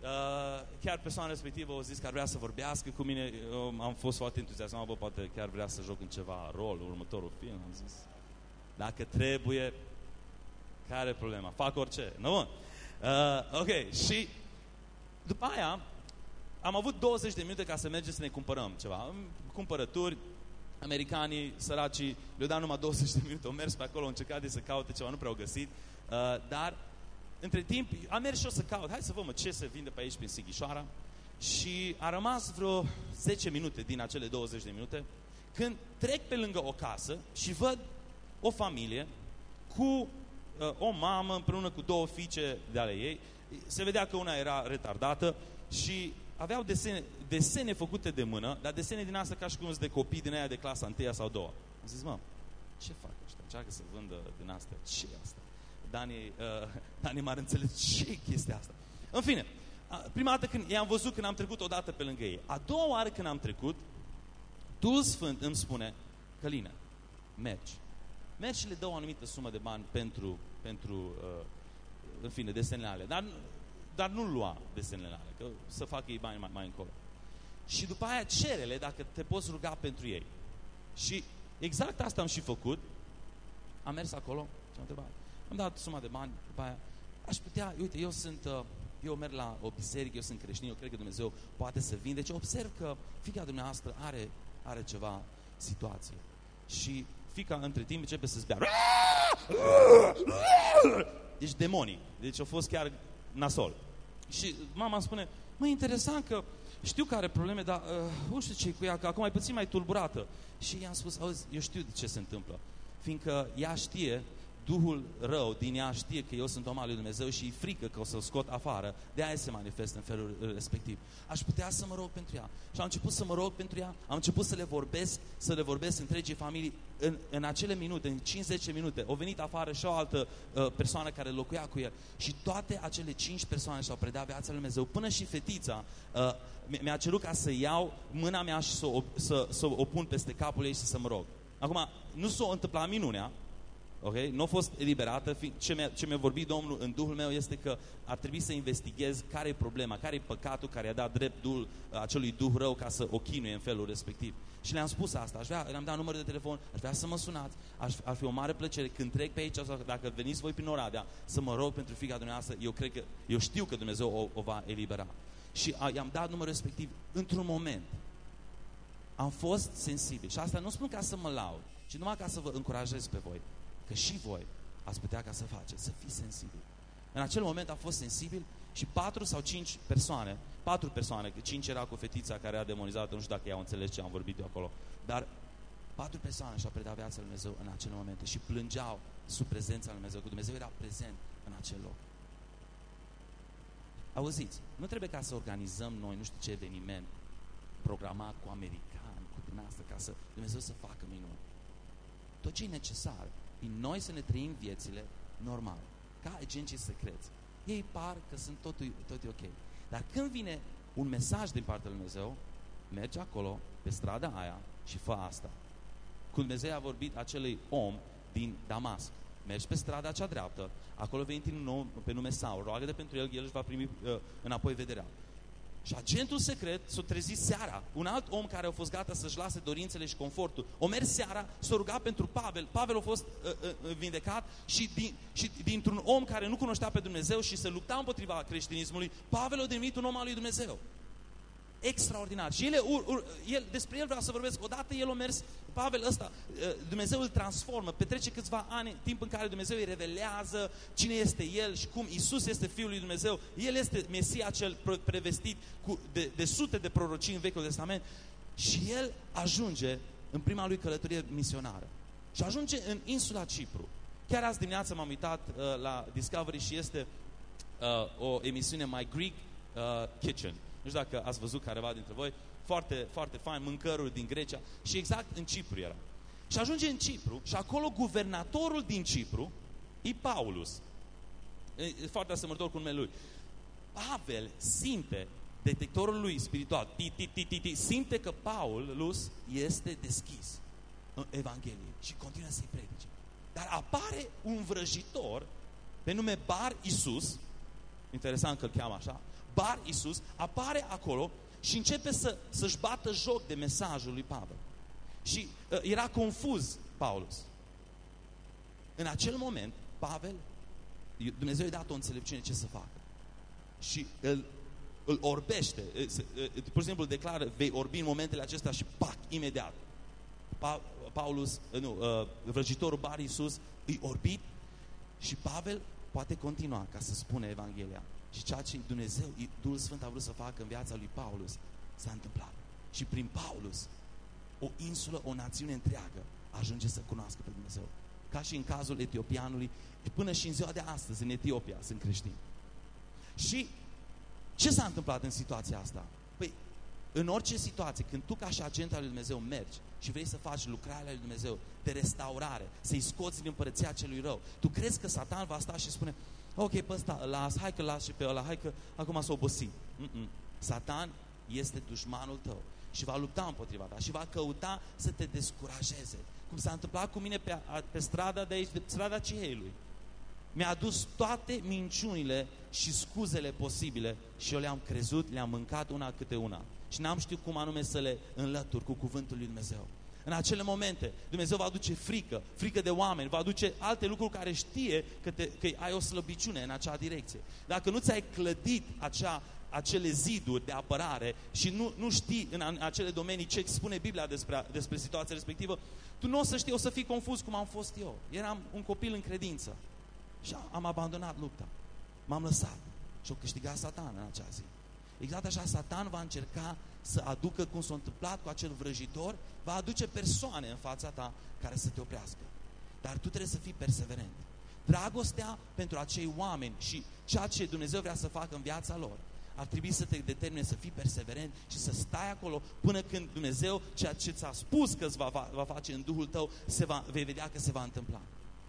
Uh, chiar persoana respectivă a zis că ar vrea să vorbească cu mine. Eu am fost foarte entuziasmat, bă, poate chiar vrea să joc în ceva rol, următorul film. Am zis, dacă trebuie, care e problema? Fac orice. Nu? Uh, ok, și după aia am avut douăzeci de minute ca să mergem să ne cumpărăm ceva. Cumpărături, americanii, săracii, le-au dat numai douăzeci de minute, au mers pe acolo, au încercat de să caute ceva, nu prea au găsit, uh, dar între timp, am mers și eu să caut, hai să văd ce se vinde pe aici prin Sighișoara, și a rămas vreo zece minute din acele douăzeci de minute, când trec pe lângă o casă și văd o familie cu uh, o mamă împreună cu două fiice de ale ei. Se vedea că una era retardată și aveau desene, desene făcute de mână, dar desene din asta ca și cum sunt de copii din aia de clasa întâia sau doua. Am zis, mă, ce fac ăștia? Încearcă să vândă din astea. Ce e asta? Dani, uh, Dani m-ar înțeles ce e chestia asta. În fine, prima dată când i-am văzut, când am trecut odată pe lângă ei. A doua oară când am trecut, Duhul Sfânt îmi spune, Călină, mergi. Mergi și le dă o anumită sumă de bani pentru, pentru uh, în fine, desenele alea. Dar, dar nu lua desenele alea, că să facă ei bani mai, mai încolo. Și după aia cerele dacă te poți ruga pentru ei. Și exact asta am și făcut. Am mers acolo și am întrebat. Am dat suma de bani, după aia aș putea, uite, eu sunt, eu merg la o biserică, eu sunt creștin, eu cred că Dumnezeu poate să vindece. Observ că fiica dumneavoastră are, are ceva situație. Și fiica între timp începe să-ți bea. Deci demonic. Deci a fost chiar nasol. Și mama îmi spune, mă, interesant că știu că are probleme, dar uh, nu știu ce-i cu ea, că acum e puțin mai tulburată. Și i-am spus, auzi, eu știu de ce se întâmplă. Fiindcă ea știe, Duhul rău din ea știe că eu sunt om al lui Dumnezeu și e frică că o să-l scot afară, de aia se manifestă în felul respectiv. Aș putea să mă rog pentru ea. Și am început să mă rog pentru ea, am început să le vorbesc, să le vorbesc întregii familii. În, în acele minute, în cinci zece minute, au venit afară și o altă uh, persoană care locuia cu el. Și toate acele cinci persoane și-au predat viața lui Dumnezeu. Până și fetița uh, mi-a cerut ca să iau mâna mea și să o, să, să o pun peste capul ei și să mă rog. Acum, nu s-a întâmplat minunea, ok? Nu a fost eliberată. Ce mi-a, ce mi-a vorbit Domnul în Duhul meu este că ar trebui să investighez care e problema, care e păcatul care a dat drept Duhul acelui Duh rău ca să o chinuie în felul respectiv. Și le-am spus asta, aș vrea, le-am dat număr de telefon, aș vrea să mă sunați, aș, ar fi o mare plăcere când trec pe aici, sau dacă veniți voi prin Oradea, să mă rog pentru fiica dumneavoastră, eu cred că, eu știu că Dumnezeu o, o va elibera. Și a, i-am dat numărul respectiv într-un moment. Am fost sensibil. Și asta nu spun ca să mă laud, ci numai ca să vă încurajez pe voi. Că și voi ați putea ca să faceți, să fiți sensibili. În acel moment a fost sensibil și patru sau cinci persoane, patru persoane, că cinci era cu fetița care era demonizată, nu știu dacă i-au înțeles ce am vorbit eu acolo, dar patru persoane și-au predat viața lui Dumnezeu în acele momente și plângeau sub prezența lui Dumnezeu, că Dumnezeu era prezent în acel loc. Auziți, nu trebuie ca să organizăm noi, nu știu ce eveniment programat cu americani, cu din asta, ca să Dumnezeu să facă minuni. Tot ce e necesar e noi să ne trăim viețile normal, ca agenții secreți. Ei par că sunt totul, totul ok. Dar când vine un mesaj din partea lui Dumnezeu, merge acolo, pe strada aia și fă asta. Când Dumnezeu a vorbit acelui om din Damasc, mergi pe strada cea dreaptă, acolo vei întâlni un om pe nume Saul, roagă-te pentru el, el își va primi uh, înapoi vederea. Și agentul secret s-a trezit seara. Un alt om care a fost gata să-și lase dorințele și confortul. O mers seara, s-a rugat pentru Pavel. Pavel a fost uh, uh, vindecat și, din, și dintr-un om care nu cunoștea pe Dumnezeu și se lupta împotriva creștinismului, Pavel a devenit un om al lui Dumnezeu. Extraordinar. Și el, ur, ur, el, despre el vreau să vorbesc. Odată el a mers, Pavel ăsta, Dumnezeu îl transformă, petrece câțiva ani, timp în care Dumnezeu îi revelează cine este el și cum Iisus este Fiul lui Dumnezeu. El este Mesia cel prevestit cu, de, de sute de prorocii în Vechiul Testament și el ajunge în prima lui călătorie misionară. Și ajunge în insula Cipru. Chiar azi dimineață m-am uitat uh, la Discovery și este uh, o emisiune My Greek uh, Kitchen. Nu știu dacă ați văzut careva dintre voi, foarte, foarte fain, mâncăruri din Grecia și exact în Cipru era. Și ajunge în Cipru și acolo guvernatorul din Cipru e Paulus. E foarte asemănător cu numele lui. Pavel simte, detectorul lui spiritual, ti, ti, ti, ti, ti, simte că Paulus este deschis în Evanghelie și continuă să-i predice. Dar apare un vrăjitor pe nume Bar Iisus, interesant că îl cheamă așa, Bar Iisus apare acolo și începe să, să-și bată joc de mesajul lui Pavel. Și uh, era confuz Paulus. În acel moment, Pavel, Dumnezeu i-a dat o înțelepciune ce să facă. Și îl, îl orbește, pur și simplu declară, vei orbi în momentele acestea și pac, imediat. Pa, Paulus, nu, vrăjitorul Bar Iisus îi orbit și Pavel poate continua ca să spune Evanghelia. Și ceea ce Dumnezeu, Duhul Sfânt a vrut să facă în viața lui Paulus, s-a întâmplat. Și prin Paulus, o insulă, o națiune întreagă ajunge să cunoască pe Dumnezeu. Ca și în cazul etiopianului, până și în ziua de astăzi, în Etiopia, sunt creștini. Și ce s-a întâmplat în situația asta? Păi, în orice situație, când tu ca și agent al lui Dumnezeu mergi și vrei să faci lucrarea lui Dumnezeu de restaurare, să-i scoți din împărăția celui rău, tu crezi că Satan va sta și spune, ok, pe ăsta las, hai că las și pe ăla, hai că acum s-a obosit. Mm-mm. Satan este dușmanul tău și va lupta împotriva ta și va căuta să te descurajeze. Cum s-a întâmplat cu mine pe, pe strada de aici, pe strada Ciheilui. Mi-a adus toate minciunile și scuzele posibile și eu le-am crezut, le-am mâncat una câte una. Și n-am știut cum anume să le înlătur cu cuvântul lui Dumnezeu. În acele momente, Dumnezeu va aduce frică, frică de oameni, va aduce alte lucruri care știe că, te, că ai o slăbiciune în acea direcție. Dacă nu ți-ai clădit acea, acele ziduri de apărare și nu, nu știi în acele domenii ce spune Biblia despre, despre situația respectivă, tu nu o să știi, o să fii confuz cum am fost eu. Eram un copil în credință și am abandonat lupta. M-am lăsat și o câștigat Satan în acea zi. Exact așa, Satan va încerca să aducă, cum s-a întâmplat cu acel vrăjitor, va aduce persoane în fața ta care să te oprească. Dar tu trebuie să fii perseverent. Dragostea pentru acei oameni și ceea ce Dumnezeu vrea să facă în viața lor ar trebui să te determine să fii perseverent și să stai acolo până când Dumnezeu, ceea ce ți-a spus că îți va, va face în Duhul tău, se va, vei vedea că se va întâmpla.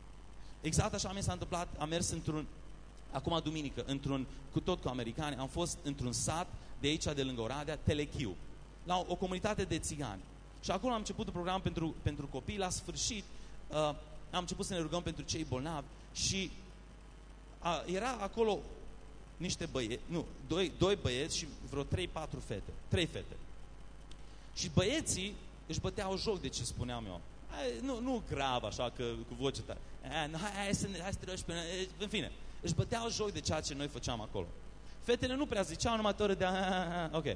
Exact așa mi s-a întâmplat, am mers într-un, acum duminică, într-un, cu tot cu americani, am fost într-un sat de aici, de lângă Oradea, Telechiu, la o, o comunitate de țigani. Și acolo am început un program pentru, pentru copii, la sfârșit uh, am început să ne rugăm pentru cei bolnavi și uh, era acolo niște băieți, nu, doi, doi băieți și vreo trei, patru fete, trei fete. Și băieții își băteau joc de ce spuneam eu. Hai, nu, nu grav așa, că cu voce tare. Hai, hai, hai, să, hai să te rogi pe noi. În fine, își băteau joc de ceea ce noi făceam acolo. Fetele nu prea ziceau, numai tore de... Ok.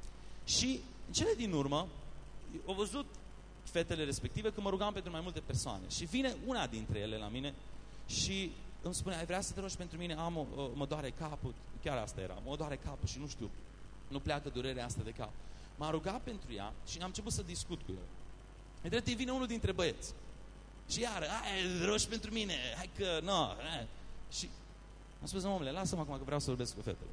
Și în cele din urmă, au văzut fetele respective că mă rugam pentru mai multe persoane. Și vine una dintre ele la mine și îmi spune, ai vrea să te rogi pentru mine? Am, o, mă doare capul. Chiar asta era. Mă doare capul și nu știu. Nu pleacă durerea asta de cap. M-a rugat pentru ea și am început să discut cu el. De drept vine unul dintre băieți. Și iară, hai, rogi pentru mine. Hai că, nu. No. Și am spus, omule, lasă-mă acum că vreau să vorbesc cu fetele.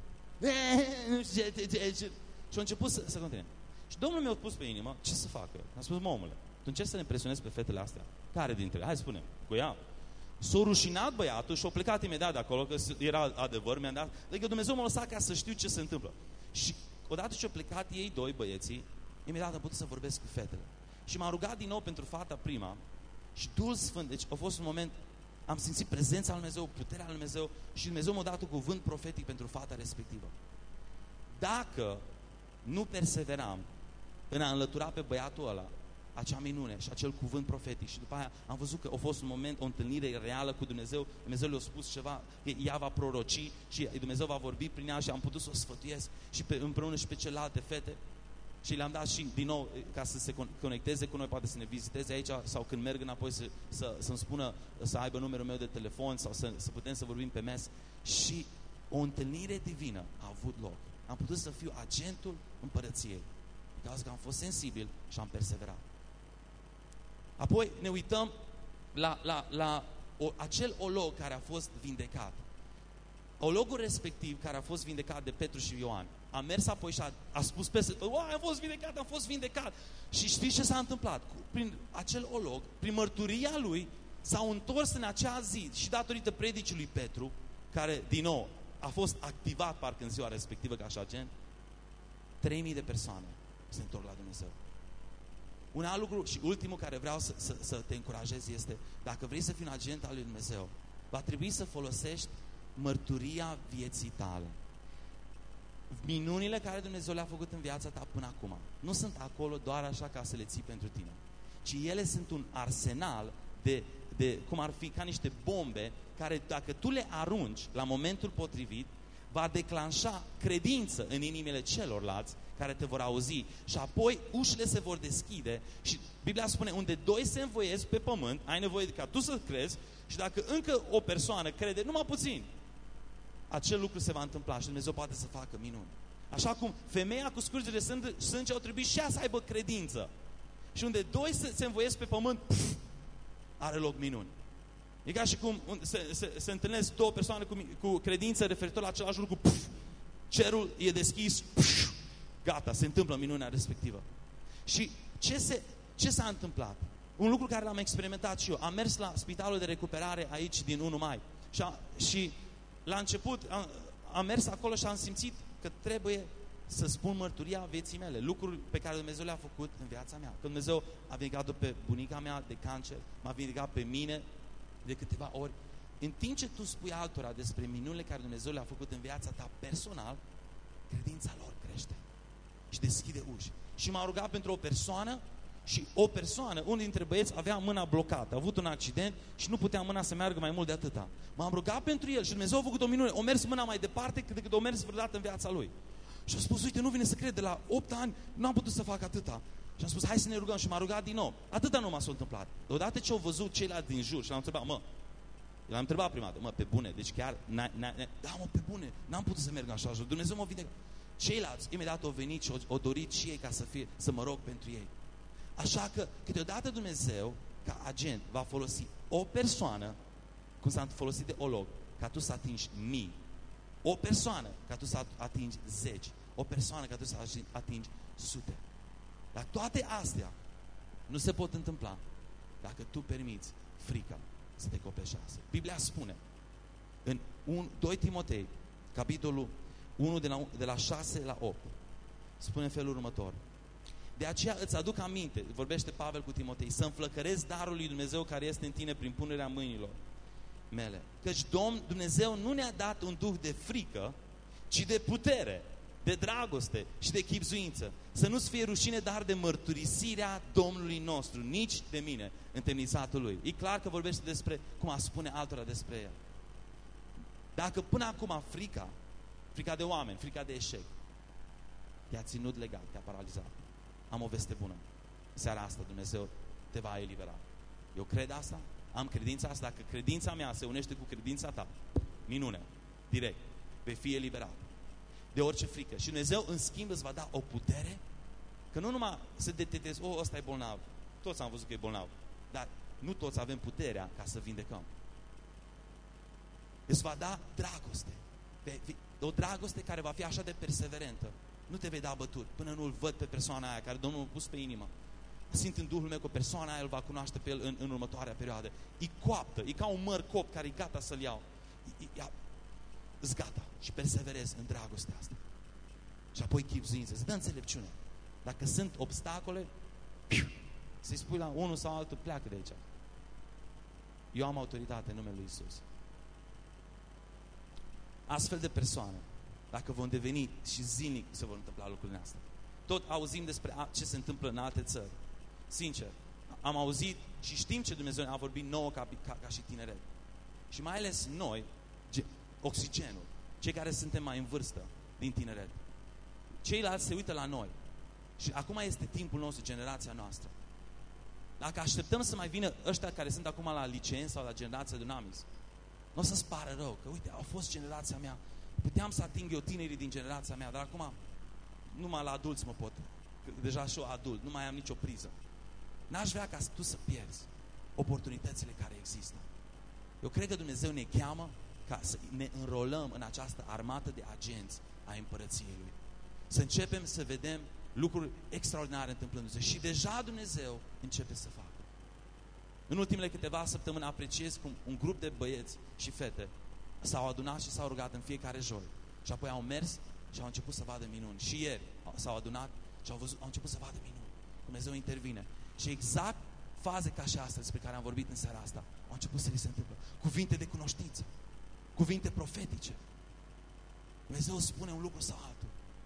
Și a început să, să continue. Și Domnul mi-a pus pe inimă ce să facă. Am spus, mă, omule, tu încerci să ne impresionezi pe fetele astea. Care dintre ele? Hai, spune, cu ea. S-a rușinat băiatul și a plecat imediat de acolo, că era adevăr, mi-a dat. Adică Dumnezeu m-a lăsat ca să știu ce se întâmplă. Și odată ce au plecat ei doi băieții, imediat am putut să vorbesc cu fetele. Și m-am rugat din nou pentru fata prima și Duhul Sfânt, deci a fost un moment, am simțit prezența lui Dumnezeu, puterea lui Dumnezeu și Dumnezeu m-a dat un cuvânt profetic pentru fata respectivă. Dacă nu perseveram în a înlătura pe băiatul ăla acea minune și acel cuvânt profetic și după aia am văzut că a fost un moment, o întâlnire reală cu Dumnezeu, Dumnezeu le-a spus ceva, ea va proroci și Dumnezeu va vorbi prin ea și am putut să o sfătuiesc și pe, împreună și pe celelalte fete și le-am dat și din nou ca să se conecteze cu noi, poate să ne viziteze aici sau când merg înapoi să, să, să-mi spună, să aibă numărul meu de telefon sau să, să putem să vorbim pe mes și o întâlnire divină a avut loc. Am putut să fiu agentul împărăției. În cauza că am fost sensibil și am perseverat. Apoi ne uităm la, la, la o, acel olog care a fost vindecat. Ologul respectiv care a fost vindecat de Petru și Ioan a mers apoi și a, a spus peste, am fost vindecat, am fost vindecat. Și știți ce s-a întâmplat? Prin acel olog, prin mărturia lui, s-au întors în acea zi și datorită predicii lui Petru, care din nou a fost activat parcă în ziua respectivă ca și agent, trei mii de persoane se întorc la Dumnezeu. Un alt lucru și ultimul care vreau să, să, să te încurajez este, dacă vrei să fii un agent al lui Dumnezeu, va trebui să folosești mărturia vieții tale. minunile care Dumnezeu le-a făcut în viața ta până acum nu sunt acolo doar așa ca să le ții pentru tine, ci ele sunt un arsenal de, de cum ar fi ca niște bombe care dacă tu le arunci la momentul potrivit, va declanșa credință în inimile celorlalți care te vor auzi și apoi ușile se vor deschide și Biblia spune unde doi se învoiesc pe pământ, ai nevoie ca tu să crezi și dacă încă o persoană crede numai puțin, acel lucru se va întâmpla și Dumnezeu poate să facă minuni. Așa cum femeia cu scurgere de sânge au trebuit și ea să aibă credință. Și unde doi se, se învoiesc pe pământ, pf, are loc minuni. E ca și cum se, se, se întâlnesc două persoane cu, cu credință referitor la același lucru, pf, cerul e deschis, pf, gata, se întâmplă minunea respectivă. Și ce, se, ce s-a întâmplat? Un lucru care l-am experimentat și eu. Am mers la spitalul de recuperare aici din unu mai și, a, și la început am, am mers acolo și am simțit că trebuie să spun mărturia vieții mele, lucruri pe care Dumnezeu le-a făcut în viața mea. Că Dumnezeu a vindecat-o pe bunica mea de cancer, m-a vindecat pe mine de câteva ori. În timp ce tu spui altora despre minunile care Dumnezeu le-a făcut în viața ta personal, credința lor crește și deschide uși. Și m-a rugat pentru o persoană și o persoană, unul dintre băieți avea mâna blocată, a avut un accident și nu putea mâna să meargă mai mult de atâta. M-am rugat pentru el și Dumnezeu a făcut o minune. O mers mâna mai departe decât o mers vreodată în viața lui. Și a spus, uite, nu vine să cred, de la opt ani nu am putut să fac atâta. Și am spus, hai să ne rugăm și m-a rugat din nou. Atâta nu m-a s-a întâmplat. Odată ce au văzut ceilalți din jur și l-am întrebat, mă, l-am întrebat prima dată, mă, pe bune, deci chiar, n-a, n-a, n-a, da, mă, pe bune, n-am putut să merg așa jos. Dumnezeu m-a vindecat. Ceilalți, imediat au venit și au, au dorit și ei ca să fie, să mă rog pentru ei. Așa că, câteodată Dumnezeu, ca agent, va folosi o persoană, cum s-a folosit de olog, ca tu să atingi mii. O persoană, ca tu să atingi zeci. O persoană, ca tu să atingi sute. Dar toate astea nu se pot întâmpla dacă tu permiți frica să te copleșească. Biblia spune în doi Timotei, capitolul unu de la, de la șase la opt, spune în felul următor. De aceea îți aduc aminte, vorbește Pavel cu Timotei, să înflăcărezi darul lui Dumnezeu care este în tine prin punerea mâinilor mele. Căci Domn Dumnezeu nu ne-a dat un duh de frică, ci de putere, de dragoste și de chibzuință. Să nu-ți fie rușine, dar de mărturisirea Domnului nostru, nici de mine, întemnițatul lui. E clar că vorbește despre cum a spune altora despre el. Dacă până acum frica, frica de oameni, frica de eșec, te-a ținut legat, te-a paralizat, am o veste bună. Seara asta Dumnezeu te va elibera. Eu cred asta, am credința asta. Dacă credința mea se unește cu credința ta, minune, direct, vei fi eliberat de orice frică. Și Dumnezeu, în schimb, îți va da o putere, că nu numai să detetezi, o, ăsta e bolnav, toți am văzut că e bolnav, dar nu toți avem puterea ca să vindecăm. Îți va da dragoste, o dragoste care va fi așa de perseverentă. Nu te vei da bătut până nu-l văd pe persoana aia care Domnul a pus pe inimă. Simt în Duhul meu că persoana aia îl va cunoaște pe el în, în următoarea perioadă. E coaptă, e ca un măr copt care e gata să-l iau. Îți gata și perseverezi în dragostea asta. Și apoi chibzuință, îți dă înțelepciune. Dacă sunt obstacole, să-i spui la unul sau altul, pleacă de aici. Eu am autoritate în numele lui Iisus. Astfel de persoane, dacă vom deveni și zilnic se vor întâmpla lucrurile astea. Tot auzim despre ce se întâmplă în alte țări. Sincer, am auzit și știm ce Dumnezeu a vorbit nouă ca, ca, ca și tineret. Și mai ales noi, oxigenul, cei care suntem mai în vârstă din tineret. Ceilalți se uită la noi. Și acum este timpul nostru, generația noastră. Dacă așteptăm să mai vină ăștia care sunt acum la liceen sau la generația Dunamis, nu o să-ți pară rău, că uite, au fost generația mea. Puteam să ating eu tinerii din generația mea, dar acum numai la adulți mă pot. Deja și eu adult, nu mai am nicio priză. N-aș vrea ca tu să pierzi oportunitățile care există. Eu cred că Dumnezeu ne cheamă ca să ne înrolăm în această armată de agenți a Împărăției Lui. Să începem să vedem lucruri extraordinare întâmplându-se. Și deja Dumnezeu începe să facă. În ultimele câteva săptămâni apreciez cum un grup de băieți și fete s-au adunat și s-au rugat în fiecare joi. Și apoi au mers și au început să vadă minuni. Și ieri s-au adunat și au, văzut, au început să vadă minuni. Dumnezeu intervine. Și exact faze ca și astea despre care am vorbit în seara asta au început să li se întâmplă. Cuvinte de cunoștință. Cuvinte profetice. Dumnezeu spune un lucru sau altul.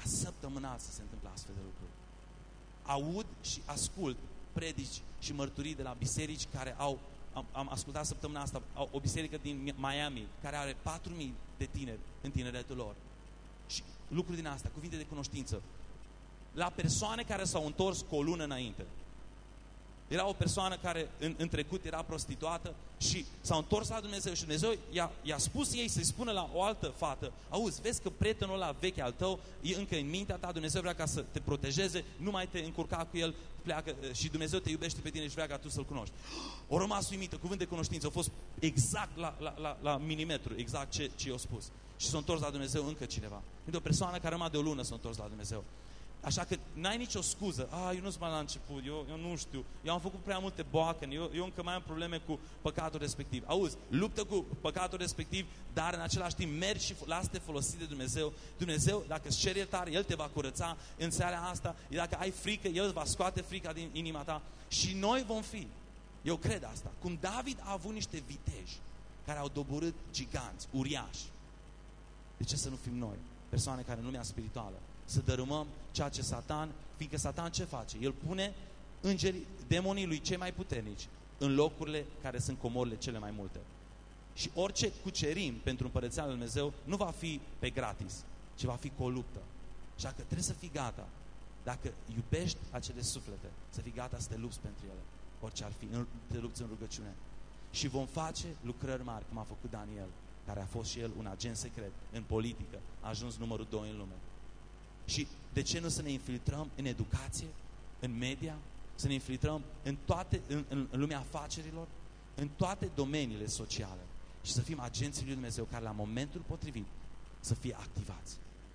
Ca săptămânal să se întâmple astfel de lucruri. Aud și ascult predici și mărturii de la biserici care au, am, am ascultat săptămâna asta, au, o biserică din Miami care are patru mii de tineri în tineretul lor. Și lucruri din asta, cuvinte de cunoștință. La persoane care s-au întors cu o lună înainte. Era o persoană care în, în trecut era prostituată și s-a întors la Dumnezeu și Dumnezeu i-a, i-a spus ei să-i spună la o altă fată: auzi, vezi că prietenul ăla vechi al tău e încă în mintea ta, Dumnezeu vrea ca să te protejeze, nu mai te încurca cu el, pleacă și Dumnezeu te iubește pe tine și vrea ca tu să-l cunoști. O rămas uimită, cuvânt de cunoștință, a fost exact la, la, la, la milimetru, exact ce, ce i-a spus. Și s-a întors la Dumnezeu încă cineva. E o persoană care numai de o lună s-a întors la Dumnezeu. Așa că n-ai nicio scuză. Ah, eu nu sunt mai la început, eu, eu nu știu, eu am făcut prea multe boacăni, eu, eu încă mai am probleme cu păcatul respectiv. Auzi, luptă cu păcatul respectiv, dar în același timp mergi și lasă-te folosit de Dumnezeu. Dumnezeu, dacă îți ceri iertare, El te va curăța în seara asta. Dacă ai frică, El îți va scoate frica din inima ta. Și noi vom fi, eu cred asta, cum David a avut niște viteji care au doborât giganți, uriași. De ce să nu fim noi, persoane care în lumea spirituală, să dărâmăm ceea ce Satan, fiindcă Satan ce face? El pune îngerii, demonii lui cei mai puternici în locurile care sunt comorile cele mai multe. Și orice cucerim pentru Împărăția lui Dumnezeu nu va fi pe gratis, ci va fi cu o luptă. Așa că trebuie să fii gata, dacă iubești acele suflete, să fii gata să te lupți pentru ele, orice ar fi, te lupți în rugăciune. Și vom face lucrări mari, cum a făcut Daniel, care a fost și el un agent secret în politică, a ajuns numărul doi în lume. Și de ce nu să ne infiltrăm în educație, în media, să ne infiltrăm în toate, în, în, în lumea afacerilor, în toate domeniile sociale și să fim agenții lui Dumnezeu care la momentul potrivit să fie activați.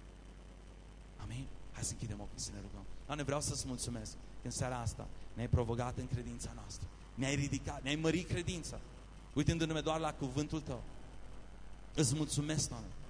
Amin? Hai să închidem ochii să ne rugăm. Doamne, vreau să-ți mulțumesc că în seara asta ne-ai provocat în credința noastră. Ne-ai ridicat, ne-ai mărit credința, uitându-ne doar la cuvântul Tău. Îți mulțumesc, Doamne,